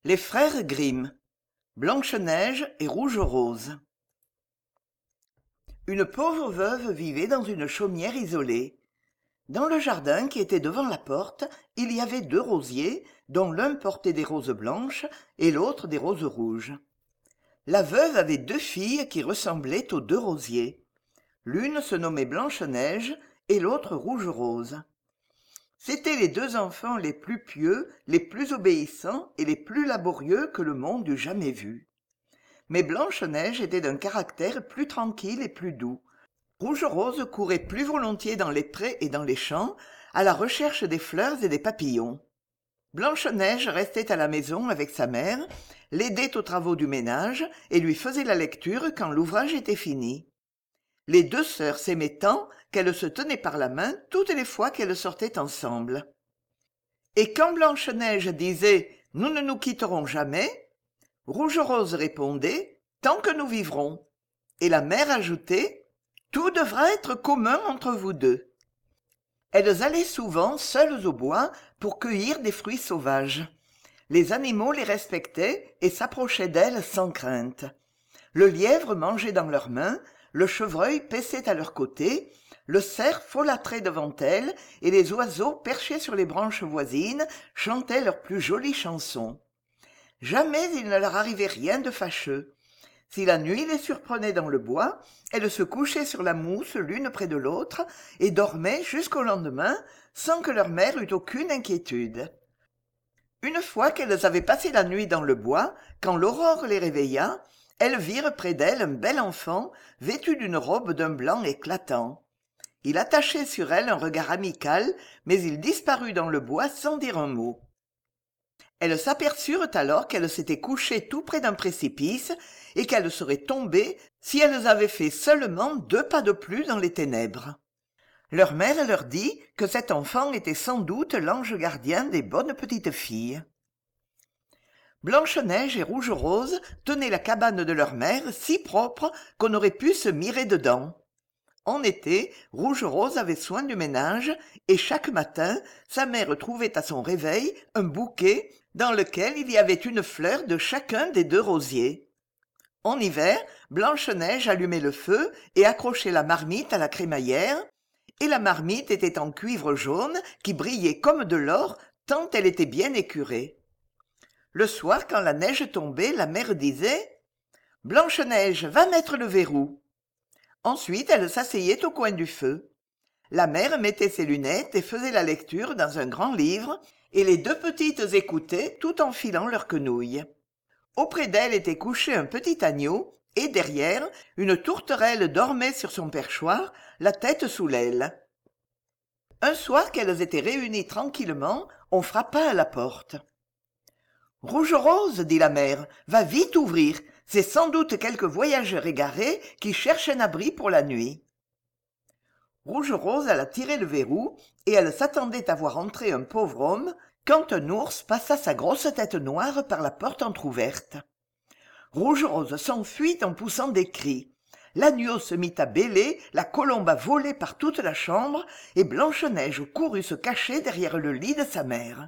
Les frères Grimm, Blanche-Neige et Rouge-Rose. Une pauvre veuve vivait dans une chaumière isolée. Dans le jardin qui était devant la porte, il y avait deux rosiers, dont l'un portait des roses blanches et l'autre des roses rouges. La veuve avait deux filles qui ressemblaient aux deux rosiers. L'une se nommait Blanche-Neige et l'autre Rouge-Rose. C'étaient les deux enfants les plus pieux, les plus obéissants et les plus laborieux que le monde eût jamais vus. Mais Blanche-Neige était d'un caractère plus tranquille et plus doux. Rouge-Rose courait plus volontiers dans les prés et dans les champs, à la recherche des fleurs et des papillons. Blanche-Neige restait à la maison avec sa mère, l'aidait aux travaux du ménage et lui faisait la lecture quand l'ouvrage était fini. Les deux sœurs s'aimaient tant qu'elles se tenaient par la main toutes les fois qu'elles sortaient ensemble. Et quand Blanche-Neige disait « Nous ne nous quitterons jamais », Rouge-Rose répondait « Tant que nous vivrons ». Et la mère ajoutait « Tout devra être commun entre vous deux ». Elles allaient souvent seules au bois pour cueillir des fruits sauvages. Les animaux les respectaient et s'approchaient d'elles sans crainte. Le lièvre mangeait dans leurs mains, le chevreuil paissait à leur côté, le cerf folâtrait devant elles, et les oiseaux perchés sur les branches voisines chantaient leurs plus jolies chansons. Jamais il ne leur arrivait rien de fâcheux. Si la nuit les surprenait dans le bois, elles se couchaient sur la mousse l'une près de l'autre et dormaient jusqu'au lendemain sans que leur mère eût aucune inquiétude. Une fois qu'elles avaient passé la nuit dans le bois, quand l'aurore les réveilla, elles virent près d'elles un bel enfant vêtu d'une robe d'un blanc éclatant. Il attachait sur elles un regard amical, mais il disparut dans le bois sans dire un mot. Elles s'aperçurent alors qu'elles s'étaient couchées tout près d'un précipice et qu'elles seraient tombées si elles avaient fait seulement 2 pas de plus dans les ténèbres. Leur mère leur dit que cet enfant était sans doute l'ange gardien des bonnes petites filles. Blanche-Neige et Rouge-Rose tenaient la cabane de leur mère si propre qu'on aurait pu se mirer dedans. En été, Rouge-Rose avait soin du ménage et chaque matin, sa mère trouvait à son réveil un bouquet dans lequel il y avait une fleur de chacun des deux rosiers. En hiver, Blanche-Neige allumait le feu et accrochait la marmite à la crémaillère, et la marmite était en cuivre jaune qui brillait comme de l'or tant elle était bien écurée. Le soir, quand la neige tombait, la mère disait « Blanche-Neige, va mettre le verrou ». Ensuite, elle s'asseyait au coin du feu. La mère mettait ses lunettes et faisait la lecture dans un grand livre, et les deux petites écoutaient tout en filant leurs quenouilles. Auprès d'elle était couché un petit agneau, et derrière, une tourterelle dormait sur son perchoir, la tête sous l'aile. Un soir qu'elles étaient réunies tranquillement, on frappa à la porte. « Rouge-Rose, dit la mère, va vite ouvrir, c'est sans doute quelque voyageur égaré qui cherche un abri pour la nuit. » Rouge-Rose alla tirer le verrou, et elle s'attendait à voir entrer un pauvre homme, quand un ours passa sa grosse tête noire par la porte entr'ouverte. Rouge-Rose s'enfuit en poussant des cris. L'agneau se mit à bêler, la colombe a volé par toute la chambre, et Blanche-Neige courut se cacher derrière le lit de sa mère.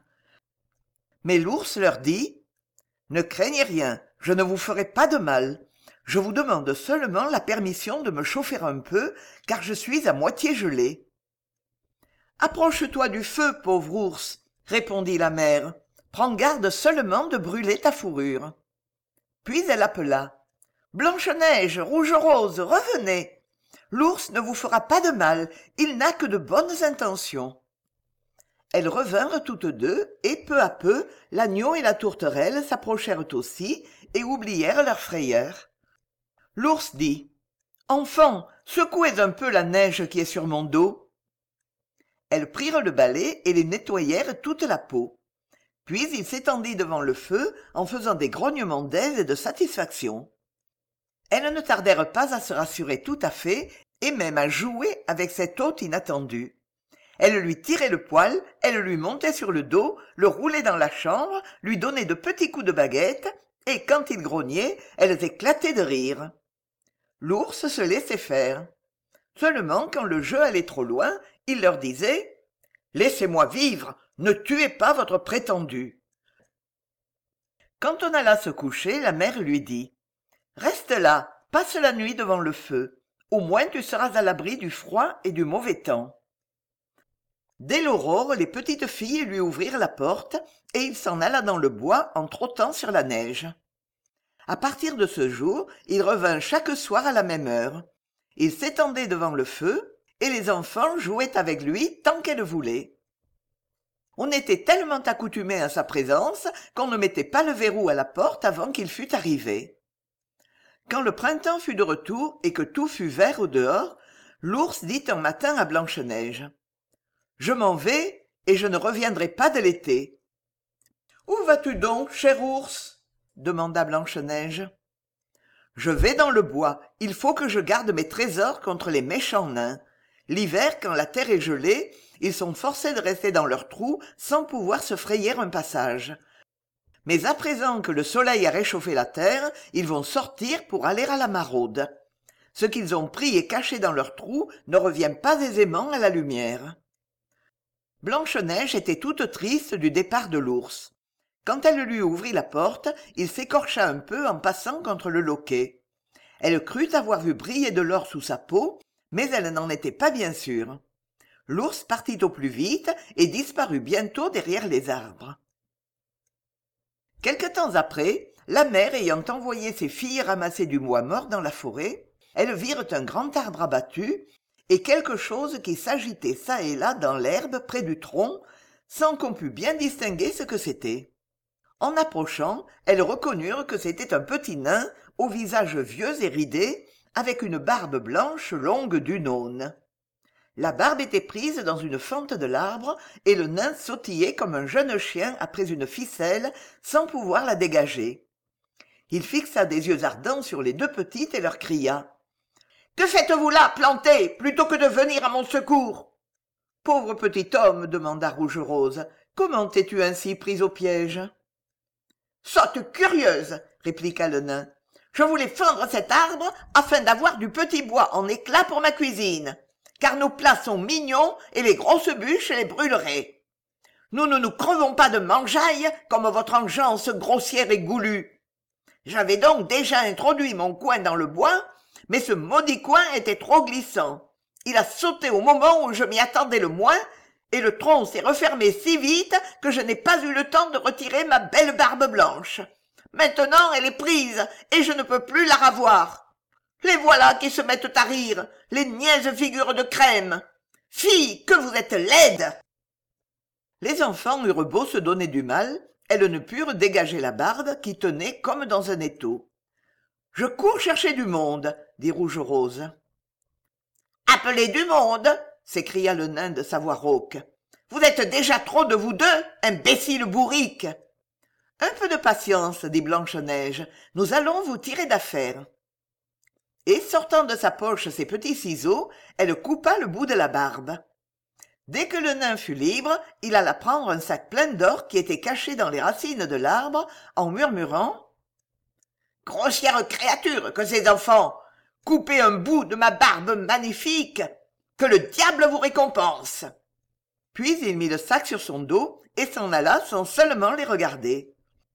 Mais l'ours leur dit « Ne craignez rien, je ne vous ferai pas de mal. Je vous demande seulement la permission de me chauffer un peu, car je suis à moitié gelé. »« Approche-toi du feu, pauvre ours, » répondit la mère. « Prends garde seulement de brûler ta fourrure. » Puis elle appela. « Blanche-Neige, Rouge-Rose, revenez. L'ours ne vous fera pas de mal, il n'a que de bonnes intentions. » Elles revinrent toutes deux, et peu à peu, l'agneau et la tourterelle s'approchèrent aussi, et oublièrent leur frayeur. L'ours dit « Enfants, secouez un peu la neige qui est sur mon dos. » Elles prirent le balai et les nettoyèrent toute la peau. Puis il s'étendit devant le feu en faisant des grognements d'aise et de satisfaction. Elles ne tardèrent pas à se rassurer tout à fait, et même à jouer avec cet hôte inattendu. Elle lui tirait le poil, elle lui montait sur le dos, le roulait dans la chambre, lui donnait de petits coups de baguette, et quand il grognait, elles éclataient de rire. L'ours se laissait faire. Seulement, quand le jeu allait trop loin, il leur disait « Laissez-moi vivre, ne tuez pas votre prétendu. » Quand on alla se coucher, la mère lui dit : « Reste là, passe la nuit devant le feu. Au moins tu seras à l'abri du froid et du mauvais temps. » Dès l'aurore, les petites filles lui ouvrirent la porte, et il s'en alla dans le bois en trottant sur la neige. À partir de ce jour, il revint chaque soir à la même heure. Il s'étendait devant le feu, et les enfants jouaient avec lui tant qu'elles voulaient. On était tellement accoutumé à sa présence qu'on ne mettait pas le verrou à la porte avant qu'il fût arrivé. Quand le printemps fut de retour et que tout fut vert au dehors, l'ours dit un matin à Blanche-Neige : « Je m'en vais et je ne reviendrai pas de l'été. »« Où vas-tu donc, cher ours ?» demanda Blanche-Neige. « Je vais dans le bois, il faut que je garde mes trésors contre les méchants nains. L'hiver, quand la terre est gelée, ils sont forcés de rester dans leurs trous sans pouvoir se frayer un passage. Mais à présent que le soleil a réchauffé la terre, ils vont sortir pour aller à la maraude. Ce qu'ils ont pris et caché dans leurs trous ne revient pas aisément à la lumière. » Blanche-Neige était toute triste du départ de l'ours. Quand elle lui ouvrit la porte, il s'écorcha un peu en passant contre le loquet. Elle crut avoir vu briller de l'or sous sa peau, mais elle n'en était pas bien sûre. L'ours partit au plus vite et disparut bientôt derrière les arbres. Quelque temps après, la mère ayant envoyé ses filles ramasser du bois mort dans la forêt, elles virent un grand arbre abattu et quelque chose qui s'agitait çà et là dans l'herbe près du tronc, sans qu'on pût bien distinguer ce que c'était. En approchant, elles reconnurent que c'était un petit nain au visage vieux et ridé, avec une barbe blanche longue d'une aune. La barbe était prise dans une fente de l'arbre, et le nain sautillait comme un jeune chien après une ficelle, sans pouvoir la dégager. Il fixa des yeux ardents sur les deux petites et leur cria : « Que faites-vous là, plantés, plutôt que de venir à mon secours ?» « Pauvre petit homme, demanda Rouge-Rose, comment es-tu ainsi prise au piège ? » « Sotte curieuse, répliqua le nain. Je voulais fendre cet arbre afin d'avoir du petit bois en éclats pour ma cuisine, car nos plats sont mignons et les grosses bûches les brûleraient. Nous ne nous crevons pas de mangeaille comme votre engeance grossière et goulue. J'avais donc déjà introduit mon coin dans le bois, mais ce maudit coin était trop glissant. Il a sauté au moment où je m'y attendais le moins, et le tronc s'est refermé si vite que je n'ai pas eu le temps de retirer ma belle barbe blanche. Maintenant elle est prise, et je ne peux plus la ravoir. Les voilà qui se mettent à rire, les niaises figures de crème. Fille, que vous êtes laide !» Les enfants eurent beau se donner du mal, elles ne purent dégager la barbe qui tenait comme dans un étau. « Je cours chercher du monde, » dit Rouge-Rose. « Appelez du monde !» s'écria le nain de sa voix rauque. « Vous êtes déjà trop de vous deux, imbéciles bourriques !»« Un peu de patience, » dit Blanche-Neige, « nous allons vous tirer d'affaire. » Et sortant de sa poche ses petits ciseaux, elle coupa le bout de la barbe. Dès que le nain fut libre, il alla prendre un sac plein d'or qui était caché dans les racines de l'arbre, en murmurant : « Grossière créature que ces enfants ! Coupez un bout de ma barbe magnifique ! Que le diable vous récompense !» Puis il mit le sac sur son dos et s'en alla sans seulement les regarder.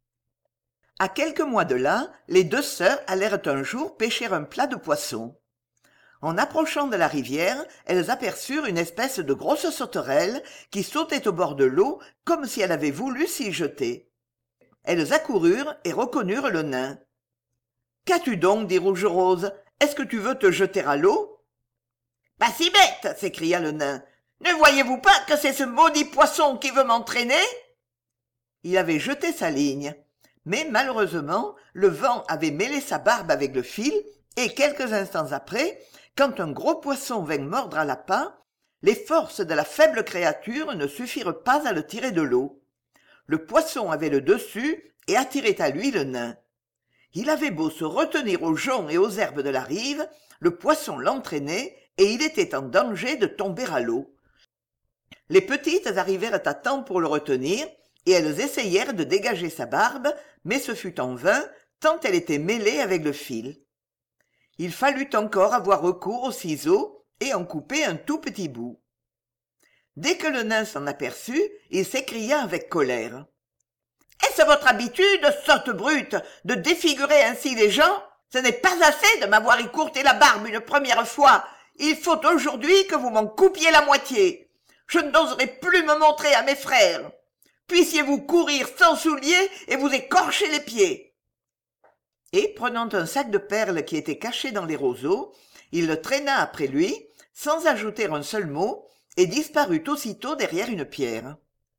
À quelques mois de là, les deux sœurs allèrent un jour pêcher un plat de poisson. En approchant de la rivière, elles aperçurent une espèce de grosse sauterelle qui sautait au bord de l'eau comme si elle avait voulu s'y jeter. Elles accoururent et reconnurent le nain. « Qu'as-tu donc ?» dit Rouge-Rose. « Est-ce que tu veux te jeter à l'eau ?»« Pas si bête !» s'écria le nain. « Ne voyez-vous pas que c'est ce maudit poisson qui veut m'entraîner ?» Il avait jeté sa ligne. Mais malheureusement, le vent avait mêlé sa barbe avec le fil, et quelques instants après, quand un gros poisson vint mordre à l'appât, les forces de la faible créature ne suffirent pas à le tirer de l'eau. Le poisson avait le dessus et attirait à lui le nain. Il avait beau se retenir aux joncs et aux herbes de la rive, le poisson l'entraînait et il était en danger de tomber à l'eau. Les petites arrivèrent à temps pour le retenir, et elles essayèrent de dégager sa barbe, mais ce fut en vain, tant elle était mêlée avec le fil. Il fallut encore avoir recours aux ciseaux et en couper un tout petit bout. Dès que le nain s'en aperçut, il s'écria avec colère : Est-ce votre habitude, sotte brute, de défigurer ainsi les gens? Ce n'est pas assez de m'avoir écourté la barbe une première fois. Il faut aujourd'hui que vous m'en coupiez la moitié. Je n'oserai plus me montrer à mes frères. Puissiez-vous courir sans souliers et vous écorcher les pieds. » Et, prenant un sac de perles qui était caché dans les roseaux, il le traîna après lui, sans ajouter un seul mot, et disparut aussitôt derrière une pierre.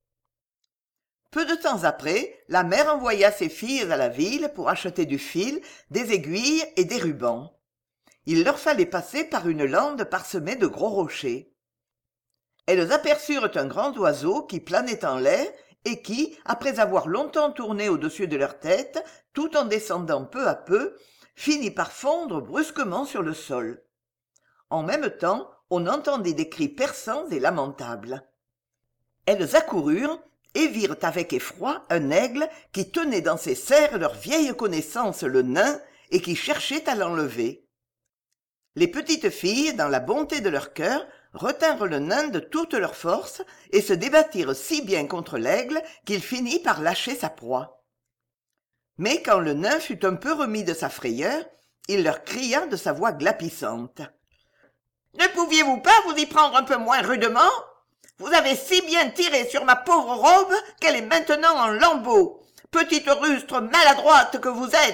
Peu de temps après, la mère envoya ses filles à la ville pour acheter du fil, des aiguilles et des rubans. Il leur fallait passer par une lande parsemée de gros rochers. Elles aperçurent un grand oiseau qui planait en l'air et qui, après avoir longtemps tourné au-dessus de leur tête, tout en descendant peu à peu, finit par fondre brusquement sur le sol. En même temps, on entendit des cris perçants et lamentables. Elles accoururent et virent avec effroi un aigle qui tenait dans ses serres leur vieille connaissance le nain et qui cherchait à l'enlever. Les petites filles, dans la bonté de leur cœur, retinrent le nain de toute leur force et se débattirent si bien contre l'aigle qu'il finit par lâcher sa proie. Mais quand le nain fut un peu remis de sa frayeur, il leur cria de sa voix glapissante. « Ne pouviez-vous pas vous y prendre un peu moins rudement ? Vous avez si bien tiré sur ma pauvre robe qu'elle est maintenant en lambeaux. Petite rustre maladroite que vous êtes !»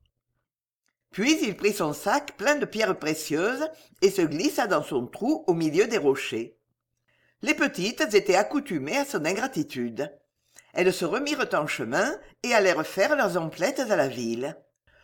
Puis il prit son sac plein de pierres précieuses et se glissa dans son trou au milieu des rochers. Les petites étaient accoutumées à son ingratitude. Elles se remirent en chemin et allèrent faire leurs emplettes à la ville.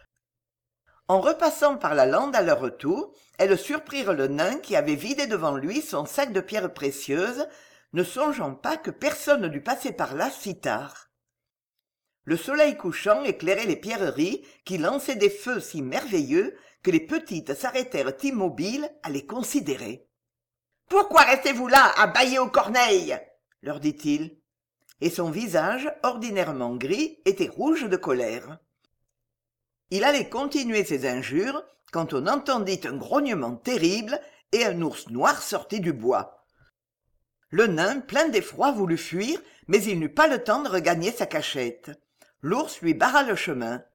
En repassant par la lande à leur retour, elles surprirent le nain qui avait vidé devant lui son sac de pierres précieuses, ne songeant pas que personne dût passer par là si tard. Le soleil couchant éclairait les pierreries qui lançaient des feux si merveilleux que les petites s'arrêtèrent immobiles à les considérer. « Pourquoi restez-vous là à bâiller aux corneilles ?» leur dit-il. Et son visage, ordinairement gris, était rouge de colère. Il allait continuer ses injures quand on entendit un grognement terrible et un ours noir sortit du bois. Le nain, plein d'effroi, voulut fuir, mais il n'eut pas le temps de regagner sa cachette. L'ours lui barra le chemin.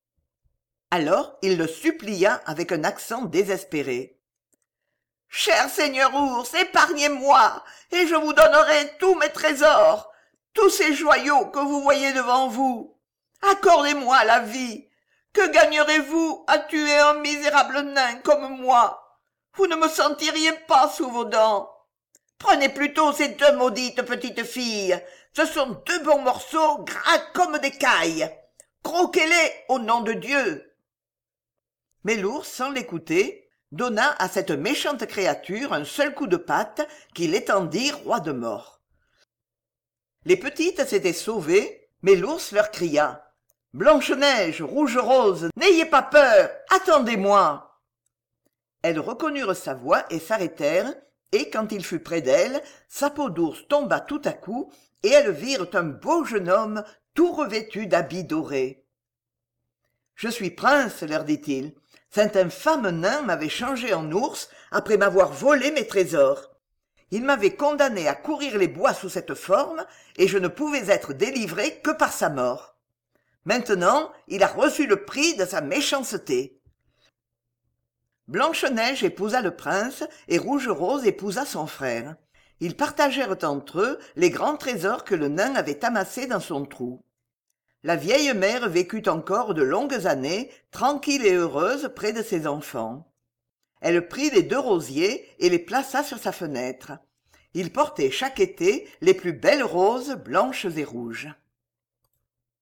Alors il le supplia avec un accent désespéré. « Cher seigneur ours, épargnez-moi, et je vous donnerai tous mes trésors, tous ces joyaux que vous voyez devant vous. Accordez-moi la vie. Que gagnerez-vous à tuer un misérable nain comme moi? Vous ne me sentiriez pas sous vos dents. Prenez plutôt ces deux maudites petites filles. Ce sont deux bons morceaux gras comme des cailles. Croquez-les au nom de Dieu. » Mais l'ours, sans l'écouter, donna à cette méchante créature un seul coup de patte qui l'étendit roi de mort. Les petites s'étaient sauvées, mais l'ours leur cria. « Blanche-Neige, Rouge-Rose, n'ayez pas peur, attendez-moi !» Elles reconnurent sa voix et s'arrêtèrent, et quand il fut près d'elles, sa peau d'ours tomba tout à coup, et elles virent un beau jeune homme tout revêtu d'habits dorés. « Je suis prince, leur dit-il. Cet infâme nain m'avait changé en ours après m'avoir volé mes trésors. Il m'avait condamné à courir les bois sous cette forme, et je ne pouvais être délivré que par sa mort. Maintenant, il a reçu le prix de sa méchanceté. » Blanche-Neige épousa le prince et Rouge-Rose épousa son frère. Ils partagèrent entre eux les grands trésors que le nain avait amassés dans son trou. La vieille mère vécut encore de longues années, tranquille et heureuse près de ses enfants. Elle prit les deux rosiers et les plaça sur sa fenêtre. Ils portaient chaque été les plus belles roses blanches et rouges.